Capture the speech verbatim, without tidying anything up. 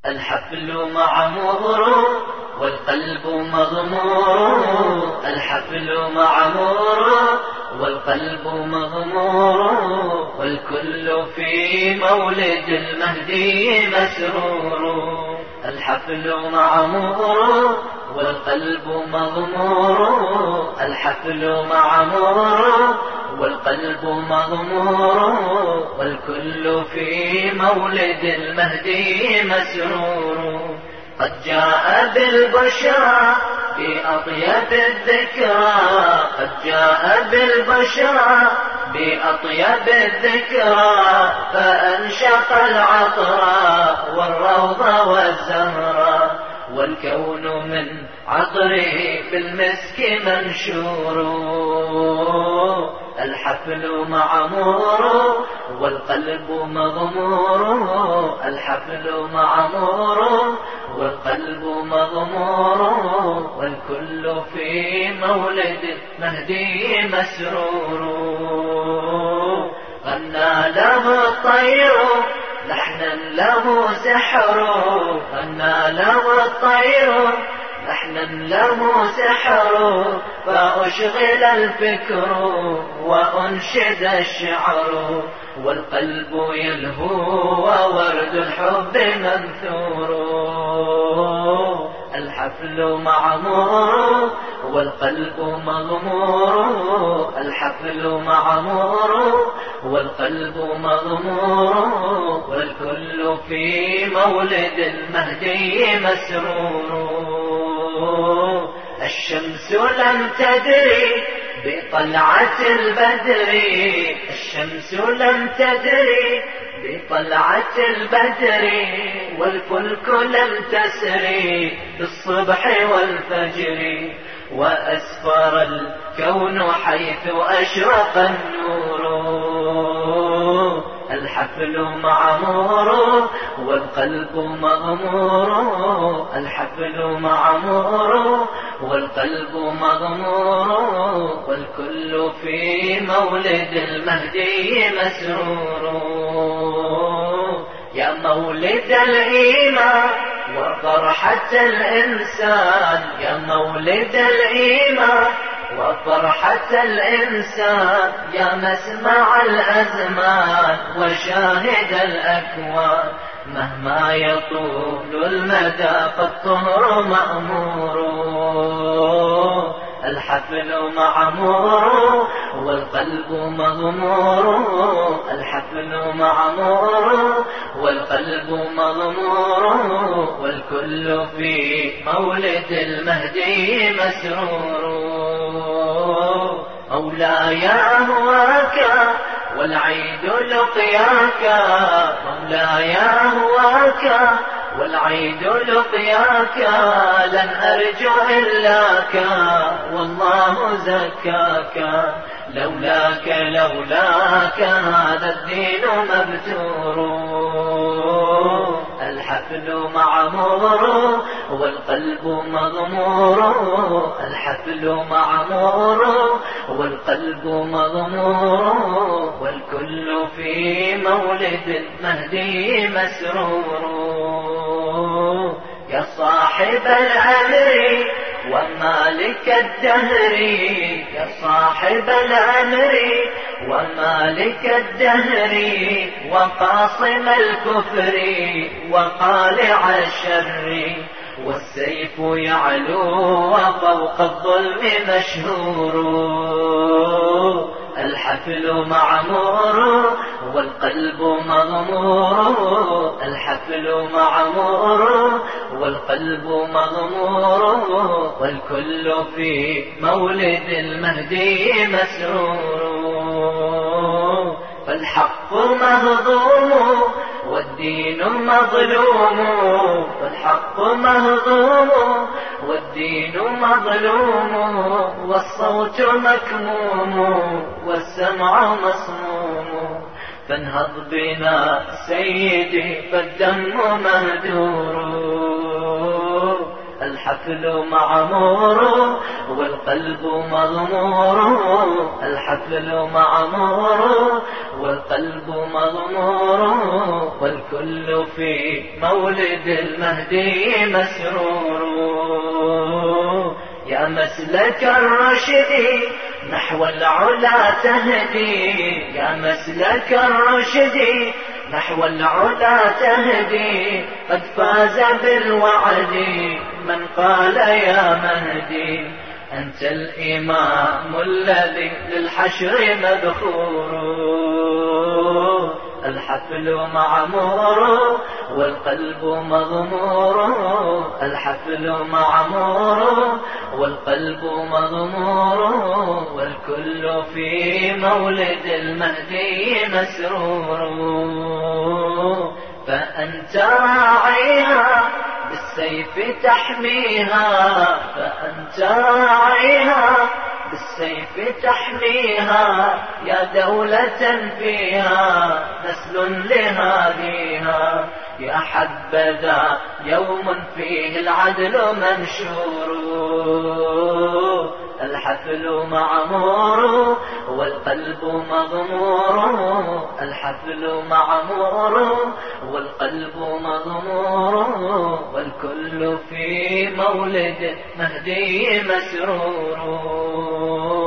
الحفل معمور والقلب مغمور، الحفل معمور والقلب مغمور، والكل في مولد المهدي مسرور. الحفل معمور والقلب مغمور، الحفل معمور والقلب مغمور، والكل في مولد المهدي مسرور. قد جاء بالبشرى بأطيب الذكرى، قد جاء بالبشرى بأطيب الذكرى، فأنشق العطراء والروض والزهراء، والكون من عطره بالمسك منشور. الحفل معمور والقلب مغمور، الحفل معمور والقلب مغمور، والكل في مولد مهدي مسرور. غنى له الطير لحنا له سحر، غنى له الطير لحنا له سحر، فأشغل الفكر وأنشد الشعر، والقلب يلهو وورد الحب منثور. الحفل معمور والقلب مغمور، الحفل معمور والقلب مغمور، والكل في مولد المهدي مسرور. الشمس لم تدري بطلعة البدر، الشمس لم تدري بطلعة البدر، والفلك لم تسري بالصبح والفجر، وأسفر الكون حيث أشرق النور. الحفل معمور والقلب مغمور، الحفل معمور والقلب مغمور، والكل في مولد المهدي مسرور. يا مولد الإيمان وفرحة الإنسان، يا مولد الإيمان وفرحة الإنسان، يا مسمع الأزمان وشاهد الأكوان، مهما يطول المدى فالطهر مأمور. الحفل معمور والقلب مغمور، الحفل معمور والقلب مغمور، والكل في مولد المهدي مسرور. مولاي أهواك والعيد لقياك، مولاي أهواك والعيد لقياك، لن أرجو إلاك والله زكاك، لولاك لولاك هذا الدين مبتور. الحفل معمور والقلب مغمور، الحفل معمور والقلب مغمور، والكل في مولد المهدي مسرور. يا صاحب الأمر ومالك الدهر، يا صاحب الأمر ومالك الدهر، وقاصم الكفر وقالع الشر، والسيف يعلو وفوق الظلم مشهور. الحفل معمور والقلب مغمور، الحفل معمور والقلب مغمور، والكل في مولد المهدي مسرور. فالحق مهضوم والدين مظلوم، فالحق مهضوم والدين مظلوم، والصوت مكموم والسمع مصموم، فانهض بنا سيدي فالدم مهدور. الحفل معمور والقلب مغمور، الحفل معمور والقلب مغمور، والكل في مولد المهدي مسرور. يا مسلك الرشد نحو العلا تهدي، يا مسلك الرشد نحو العلا تهدي، قد فاز بالوعد من قال يا مهدي، أنت الإمام الذي للحشر مذخور. الحفل معمور والقلب مغمور، الحفل معمور والقلب مغمور، والكل في مولد المهدي مسرور. فأنت راعيها بالسيف تحميها، فأنت راعيها بالسيف تحميها، يا دولة فيها نسل لهاديها، يا حبذا يوم فيه العدل منشور. الحفل معمور والقلب مغمور، الحفل معمور والقلب مغمور، والكل في مولد مهدي مسرور.